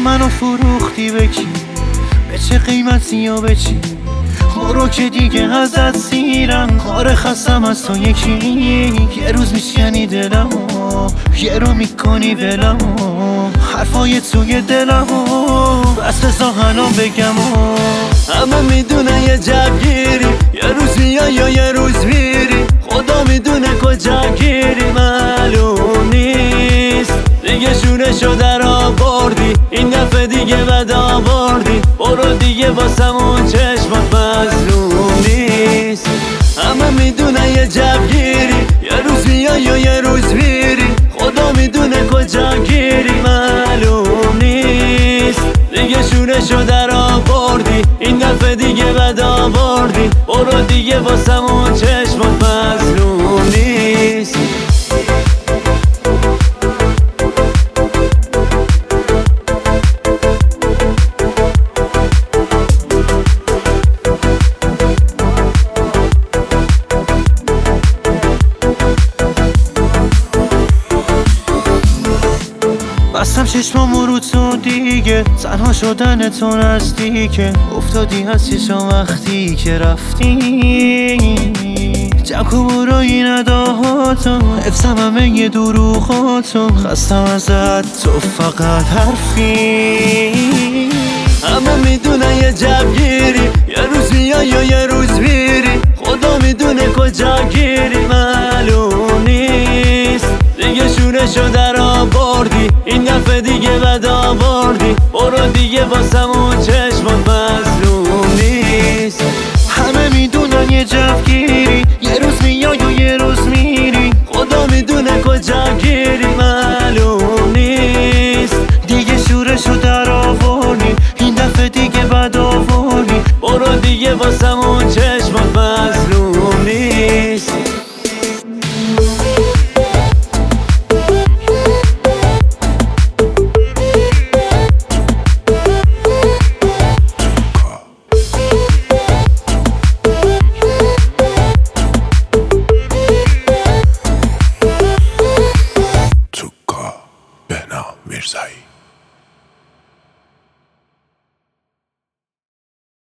منو فروختی به کی؟ به چه قیمتی یا به چی؟ برو که دیگه ازت سیرم، کار خستم از تو یکی. یه روز میشکنی دلمو، یه رو میکنی ولمو، حرفای توی دلمو بس تا الان بگمو. همه میدونه یه جبگیری، یه روز میای یا یه روز میری، خدا میدونه کجا گیری. معلوم نیست دیگه شورشو در آوردی، این دفعه دیگه بد آوردی. برو دیگه واسمون چشمات مظلوم نیست. همه میدونه یه جبگیری، یه روز میای یا یه روز میری، خدا میدونه کجا گیری. معلوم نیست دیگه شورشو در آوردی، این دفعه دیگه بد آوردی. برو دیگه واسمون چشمات مظلوم نیست. بستم چشمامو رو تو دیگه، تنها شدن تو نزدیکه. افتادی از چشم وقتی که رفتی، جمع برای نداهاتو، حفظم همه یه دروغاتو. خستم ازت تو فقط حرفی. همه میدونه یه جبگیری، یه روز میای یا یه روز میری، خدا میدونه کجا گیری. معلوم نیست دیگه شورشو در آوردی، این دفعه دیگه بد آوردی. برو دیگه واسمون چشمات مظلوم نیست. همه میدونن یه جوگیری، یه روز میای و یه روز میری، خدا میدونه کجا گیری. معلوم نیست دیگه شورشو در آوردی، این دفعه دیگه بد آوردی. برو دیگه واسمون